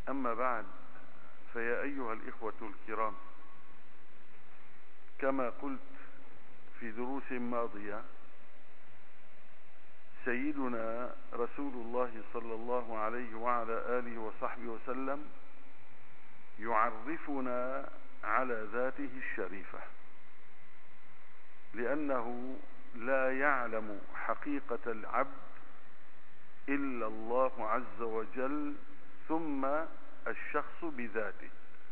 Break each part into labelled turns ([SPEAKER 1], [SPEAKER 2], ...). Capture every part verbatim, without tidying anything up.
[SPEAKER 1] أما بعد، فيا أيها الإخوة الكرام، كما قلت في دروس ماضية، سيدنا رسول الله صلى الله عليه وعلى آله وصحبه وسلم يعرفنا على ذاته الشريفة، لأنه لا يعلم حقيقة العبد إلا الله عز وجل، ثم الشخص بذاته.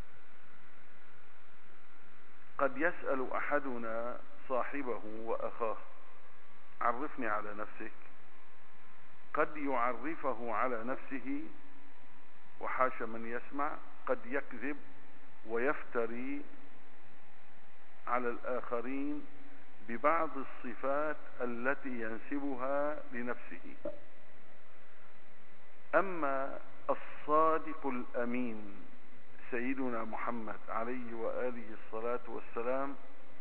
[SPEAKER 1] قد يسأل أحدنا صاحبه وأخاه: عرفني على نفسك. قد يعرفه على نفسه، وحاش من يسمع، قد يكذب ويفتري على الآخرين ببعض الصفات التي ينسبها لنفسه. أما الصادق الأمين سيدنا محمد عليه وآله الصلاة والسلام،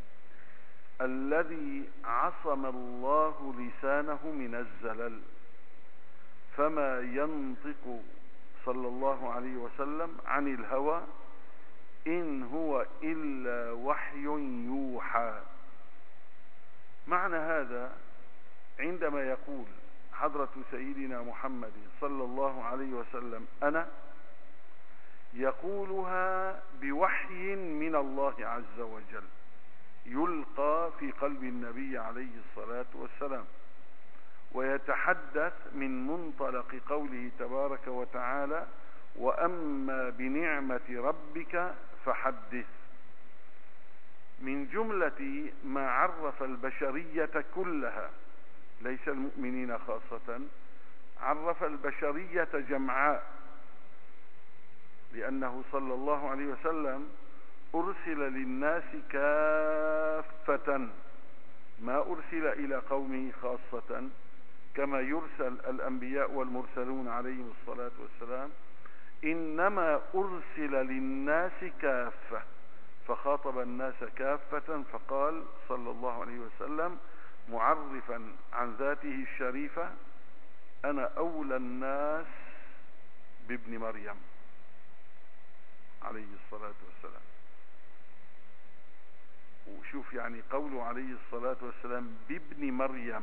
[SPEAKER 1] الذي عصم الله لسانه من الزلل، فما ينطق صلى الله عليه وسلم عن الهوى، إن هو إلا وحي يوحى. معنى هذا عندما يقول حضرة سيدنا محمد صلى الله عليه وسلم أنا، يقولها بوحي من الله عز وجل يلقى في قلب النبي عليه الصلاة والسلام، ويتحدث من منطلق قوله تبارك وتعالى: وأما بنعمة ربك فحدث. من جملة ما عرف البشرية كلها، ليس المؤمنين خاصة، عرف البشرية جمعاء، لأنه صلى الله عليه وسلم أرسل للناس كافة، ما أرسل إلى قومه خاصة كما يرسل الأنبياء والمرسلون عليهم الصلاة والسلام، إنما أرسل للناس كافة، فخاطب الناس كافة، فقال صلى الله عليه وسلم معرفا عن ذاته الشريفة: أنا أولى الناس بابن مريم عليه الصلاة والسلام. وشوف يعني قوله عليه الصلاة والسلام بابن مريم،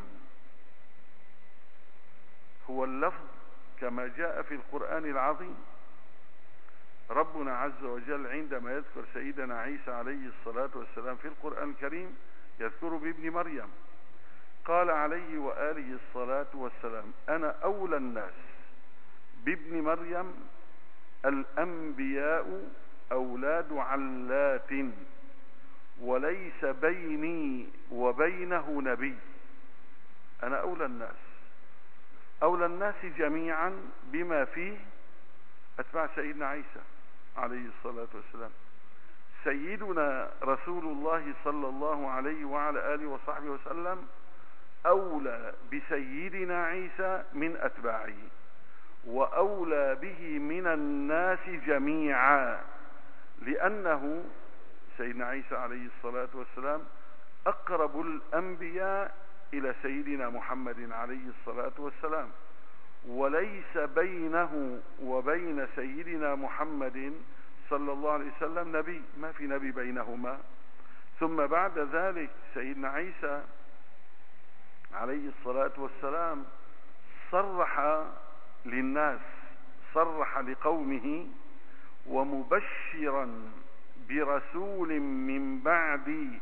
[SPEAKER 1] هو اللفظ كما جاء في القرآن العظيم. ربنا عز وجل عندما يذكر سيدنا عيسى عليه الصلاة والسلام في القرآن الكريم يذكر بابن مريم. قال عليه وآله الصلاة والسلام: أنا أولى الناس بابن مريم، الأنبياء أولاد علات، وليس بيني وبينه نبي. أنا أولى الناس، أولى الناس جميعا بما فيه أتباع سيدنا عيسى عليه الصلاة والسلام. سيدنا رسول الله صلى الله عليه وعلى آله وصحبه وسلم أولى بسيدنا عيسى من أتباعه، وأولى به من الناس جميعا، لأنه سيدنا عيسى عليه الصلاة والسلام أقرب الأنبياء إلى سيدنا محمد عليه الصلاة والسلام، وليس بينه وبين سيدنا محمد صلى الله عليه وسلم نبي، ما في نبي بينهما. ثم بعد ذلك سيدنا عيسى عليه الصلاة والسلام صرح للناس، صرح لقومه: ومبشرا برسول من بعدي،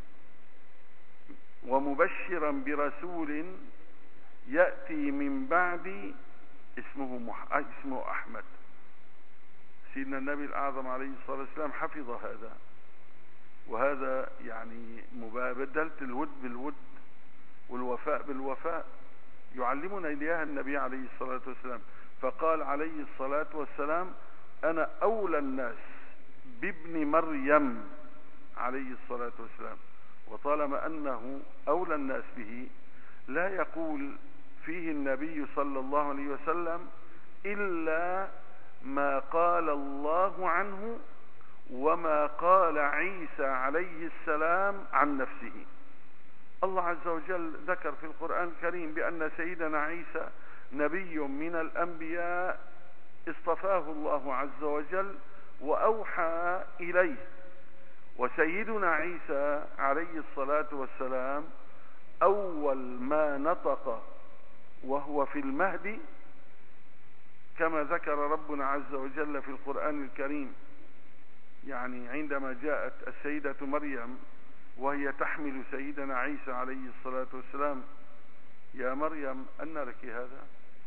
[SPEAKER 1] ومبشرا برسول يأتي من بعدي اسمه مح... اسمه أحمد. سيدنا النبي الأعظم عليه الصلاة والسلام حفظ هذا، وهذا يعني مبادلة الود بالود والوفاء بالوفاء، يعلمنا إياها النبي عليه الصلاة والسلام. فقال عليه الصلاة والسلام: أنا أولى الناس بابن مريم عليه الصلاة والسلام. وطالما أنه أولى الناس به، لا يقول فيه النبي صلى الله عليه وسلم إلا ما قال الله عنه وما قال عيسى عليه السلام عن نفسه. الله عز وجل ذكر في القرآن الكريم بأن سيدنا عيسى نبي من الأنبياء اصطفاه الله عز وجل وأوحى إليه. وسيدنا عيسى عليه الصلاة والسلام أول ما نطق وهو في المهد، كما ذكر ربنا عز وجل في القرآن الكريم، يعني عندما جاءت السيدة مريم وهي تحمل سيدنا عيسى عليه الصلاة والسلام: يا مريم أن لك هذا؟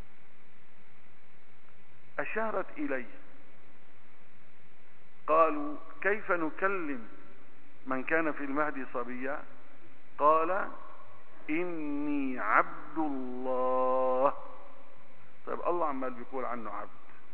[SPEAKER 1] أشارت إليه. قالوا: كيف نكلم من كان في المهد صبيا؟ قال: إني عبد الله. طيب الله عمال بيقول عنه عبد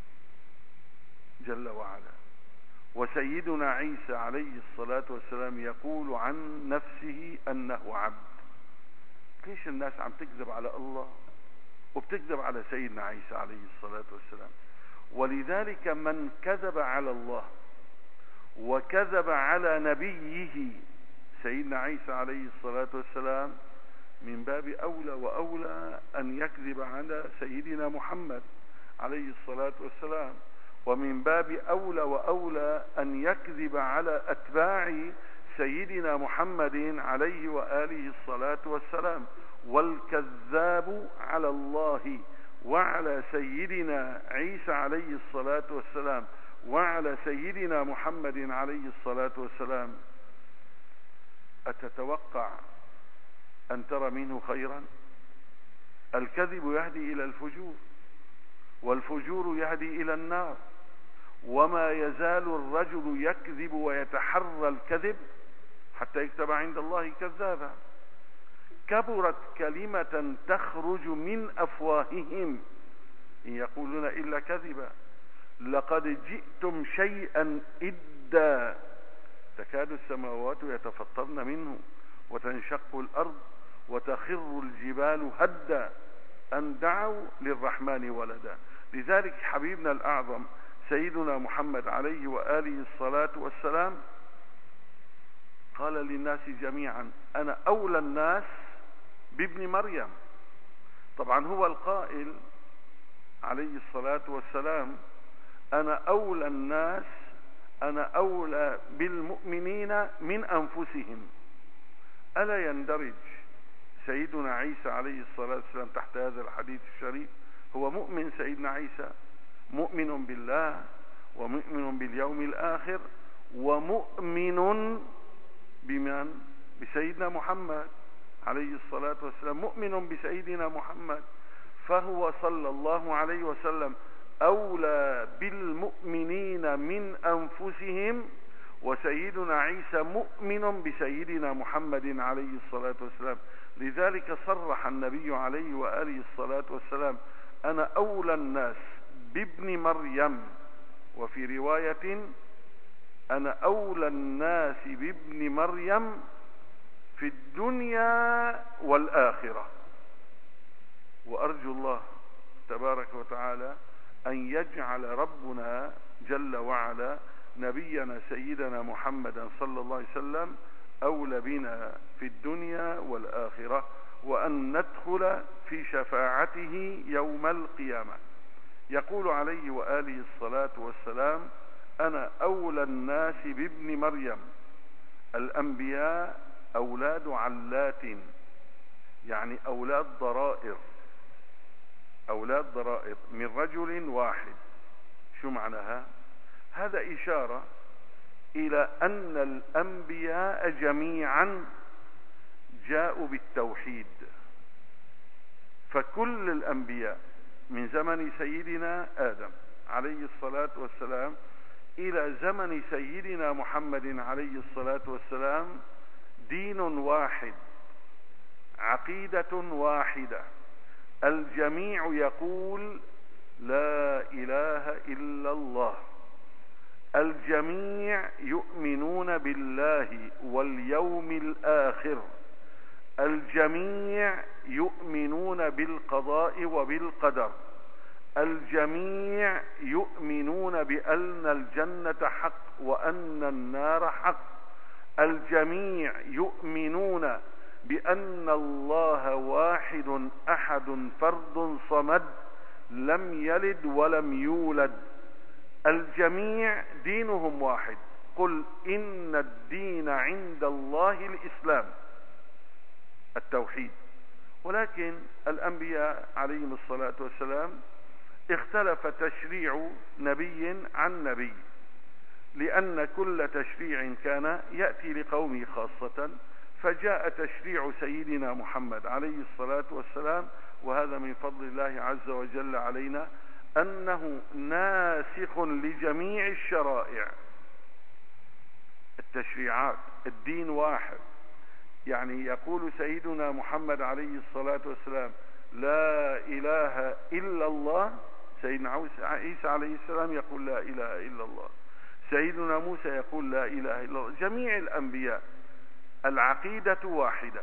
[SPEAKER 1] جل وعلا، وسيدنا عيسى عليه الصلاة والسلام يقول عن نفسه أنه عبد. ليش الناس عم تكذب على الله وبتكذب على سيدنا عيسى عليه الصلاة والسلام؟ ولذلك من كذب على الله وكذب على نبيه سيدنا عيسى عليه الصلاة والسلام من باب أولى وأولى أن يكذب على سيدنا محمد عليه الصلاة والسلام، ومن باب أولى وأولى أن يكذب على أتباع سيدنا محمد عليه وآله الصلاة والسلام. والكذاب على الله وعلى سيدنا عيسى عليه الصلاة والسلام وعلى سيدنا محمد عليه الصلاة والسلام، أتتوقع أن ترى منه خيرا؟ الكذب يهدي إلى الفجور، والفجور يهدي إلى النار، وما يزال الرجل يكذب ويتحرى الكذب حتى يكتب عند الله كذابا. كبرت كلمة تخرج من أفواههم إن يقولون إلا كذبا. لقد جئتم شيئا إدا تكاد السماوات يتفطرن منه وتنشق الأرض وتخر الجبال هدا أن دعوا للرحمن ولدا. لذلك حبيبنا الأعظم سيدنا محمد عليه وآله الصلاة والسلام قال للناس جميعا: أنا أولى الناس بابن مريم. طبعا هو القائل عليه الصلاة والسلام: أنا أولى الناس، أنا أولى بالمؤمنين من أنفسهم. ألا يندرج سيدنا عيسى عليه الصلاة والسلام تحت هذا الحديث الشريف؟ هو مؤمن سيدنا عيسى، مؤمن بالله ومؤمن باليوم الآخر ومؤمن بمن؟ بسيدنا محمد عليه الصلاة والسلام، مؤمن بسيدنا محمد. فهو صلى الله عليه وسلم أولى بالمؤمنين من أنفسهم، وسيدنا عيسى مؤمن بسيدنا محمد عليه الصلاة والسلام. لذلك صرح النبي عليه وآله الصلاة والسلام: أنا أولى الناس بابن مريم. وفي رواية: أنا أولى الناس بابن مريم في الدنيا والآخرة. وأرجو الله تبارك وتعالى أن يجعل ربنا جل وعلا نبينا سيدنا محمدا صلى الله عليه وسلم أولى بنا في الدنيا والآخرة، وأن ندخل في شفاعته يوم القيامة. يقول عليه وآله الصلاة والسلام: أنا أولى الناس بابن مريم. الأنبياء أولاد علات، يعني أولاد ضرائر، أولاد ضرائر من رجل واحد. شو معناها؟ هذا إشارة إلى أن الأنبياء جميعا جاءوا بالتوحيد. فكل الأنبياء من زمن سيدنا آدم عليه الصلاة والسلام إلى زمن سيدنا محمد عليه الصلاة والسلام دين واحد، عقيدة واحدة، الجميع يقول لا إله إلا الله، الجميع يؤمنون بالله واليوم الآخر، الجميع يؤمنون بالقضاء وبالقدر، الجميع يؤمنون بأن الجنة حق وأن النار حق، الجميع يؤمنون بأن الله واحد أحد فرد صمد لم يلد ولم يولد، الجميع دينهم واحد. قل إن الدين عند الله الإسلام، التوحيد. ولكن الأنبياء عليهم الصلاة والسلام اختلف تشريع نبي عن نبي، لأن كل تشريع كان يأتي لقومه خاصة، فجاء تشريع سيدنا محمد عليه الصلاة والسلام، وهذا من فضل الله عز وجل علينا أنه ناسخ لجميع الشرائع. التشريعات، الدين واحد. يعني يقول سيدنا محمد عليه الصلاة والسلام لا إله إلا الله، سيدنا عيسى عليه السلام يقول لا إله إلا الله، سيدنا موسى يقول لا إله إلا الله. جميع الأنبياء العقيدة واحدة.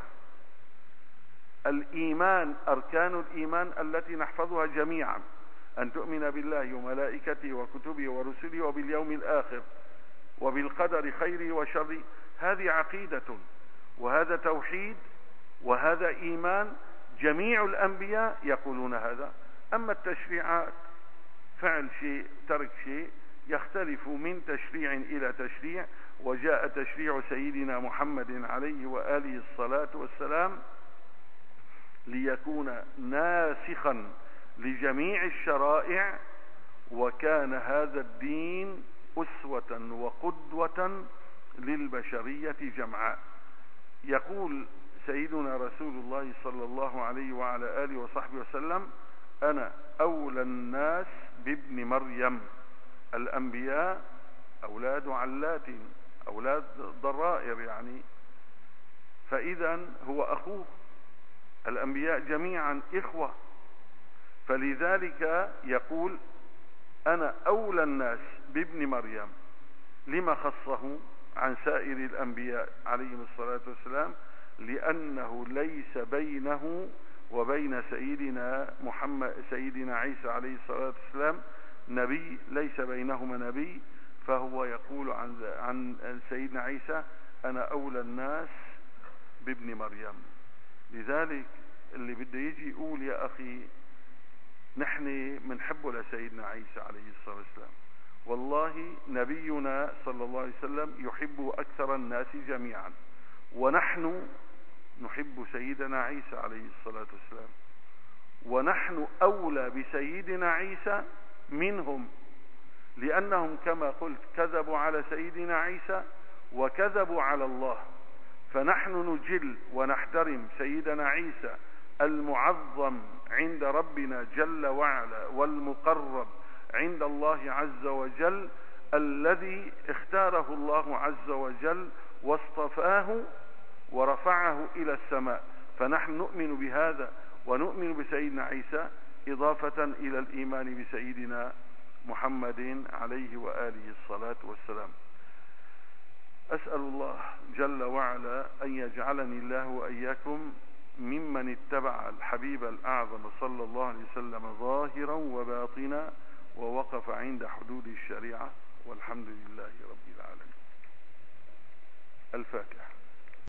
[SPEAKER 1] الإيمان، أركان الإيمان التي نحفظها جميعا: أن تؤمن بالله وملائكته وكتبه ورسله وباليوم الآخر وبالقدر خيره وشره. هذه عقيدة، وهذا توحيد، وهذا إيمان. جميع الأنبياء يقولون هذا. أما التشريعات، فعل شيء ترك شيء، يختلف من تشريع إلى تشريع. وجاء تشريع سيدنا محمد عليه وآله الصلاة والسلام ليكون ناسخا لجميع الشرائع، وكان هذا الدين أسوة وقدوة للبشرية جمعاء. يقول سيدنا رسول الله صلى الله عليه وعلى آله وصحبه وسلم: أنا أولى الناس بابن مريم. الأنبياء أولاد علات، أولاد ضرائر يعني، فإذا هو أخوه. الأنبياء جميعا إخوة، فلذلك يقول: أنا أولى الناس بابن مريم. لما خصه عن سائر الأنبياء عليهم الصلاة والسلام؟ لأنه ليس بينه وبين سيدنا محمد سيدنا عيسى عليه الصلاة والسلام نبي، ليس بينهما نبي، فهو يقول عن عن سيدنا عيسى: أنا أولى الناس بابن مريم. لذلك اللي بده يجي يقول يا أخي نحن منحبه لسيدنا عيسى عليه الصلاة والسلام، والله نبينا صلى الله عليه وسلم يحب أكثر الناس جميعا، ونحن نحب سيدنا عيسى عليه الصلاة والسلام، ونحن أولى بسيدنا عيسى منهم، لأنهم كما قلت كذبوا على سيدنا عيسى وكذبوا على الله. فنحن نجل ونحترم سيدنا عيسى المعظم عند ربنا جل وعلا، والمقرب عند الله عز وجل، الذي اختاره الله عز وجل واصطفاه ورفعه إلى السماء. فنحن نؤمن بهذا، ونؤمن بسيدنا عيسى إضافة إلى الإيمان بسيدنا محمد عليه وآله الصلاة والسلام. أسأل الله جل وعلا أن يجعلني الله وإياكم ممن اتبع الحبيب الأعظم صلى الله عليه وسلم ظاهرا وباطنا، ووقف عند حدود الشريعة، والحمد لله رب العالمين. الفاتحة.